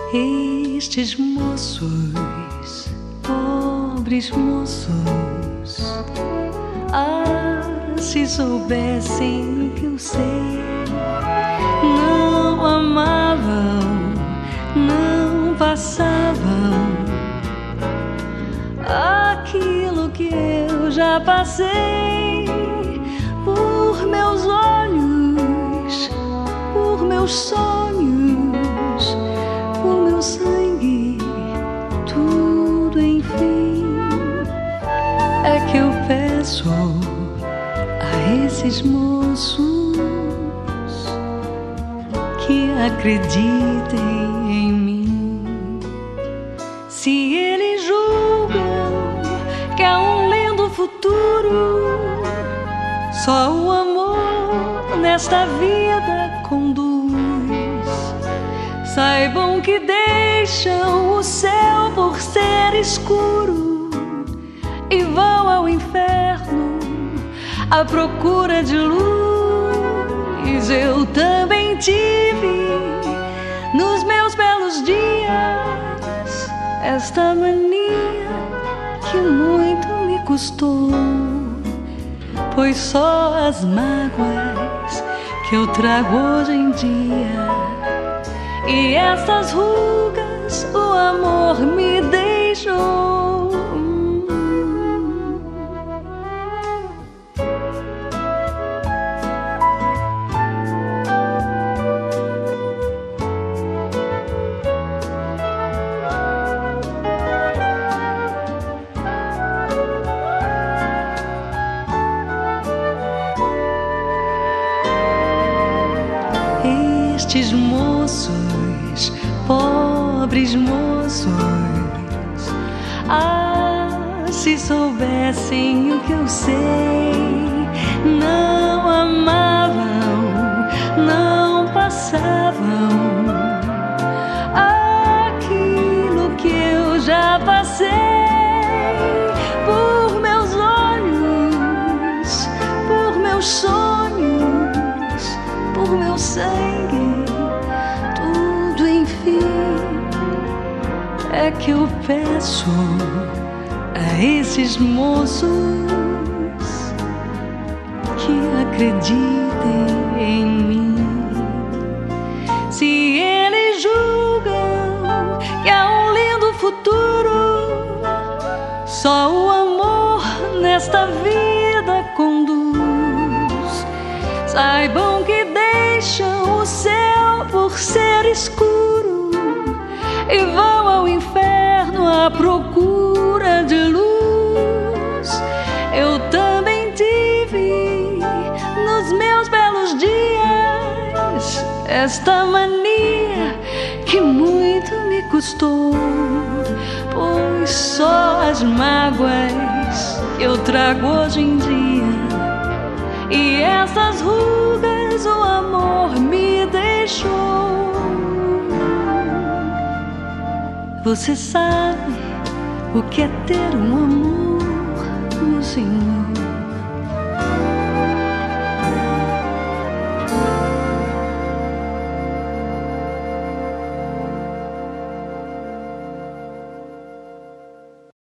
Estes moços, pobres moços, se soubessem o que eu sei, não amavam, não passavam aquilo que eu já passei. Por meus olhos, por meus sonhos, por meu sangue, tudo enfim é que eu peço a esses moços que acreditem em mim. Se eles julgam que há um lindo futuro, só o amor nesta vida conduz. Saibam que deixam o céu por ser escuro e vão ao inferno à procura de luz. Eu também tive nos meus belos dias esta mania que muito me custou, pois só as mágoas que eu trago hoje em dia e essas rugas o amor me deixou. Estes moços, pobres moços, se soubessem o que eu sei, não amavam, não passavam aquilo que eu já passei. Por meus olhos, por meus sonhos, por meu sangue, tudo enfim é que eu peço a esses moços que acreditem em mim. Se eles julgam que há um lindo futuro, só o amor nesta vida conduz. Saibam que deixam o céu por ser escuro e vão ao inferno à procura de luz. Eu também tive nos meus belos dias esta mania que muito me custou, pois só as mágoas que eu trago hoje em dia e essas rugas o amor me deixou. Você sabe o que é ter um amor, meu Senhor?